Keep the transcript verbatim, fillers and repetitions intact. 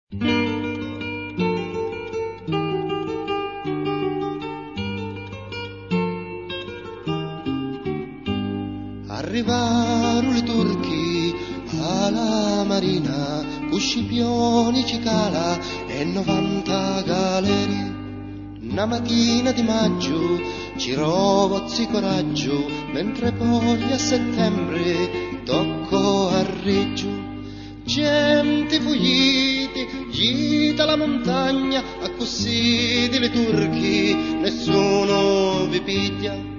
Arrivarono i turchi alla marina, con scipioni cicala e novanta galeri. Una mattina di maggio ci rovozzi coraggio, mentre poi a settembre toccò a Reggio. Gente fuggiti, gita la montagna, a così di le turchi nessuno vi piglia.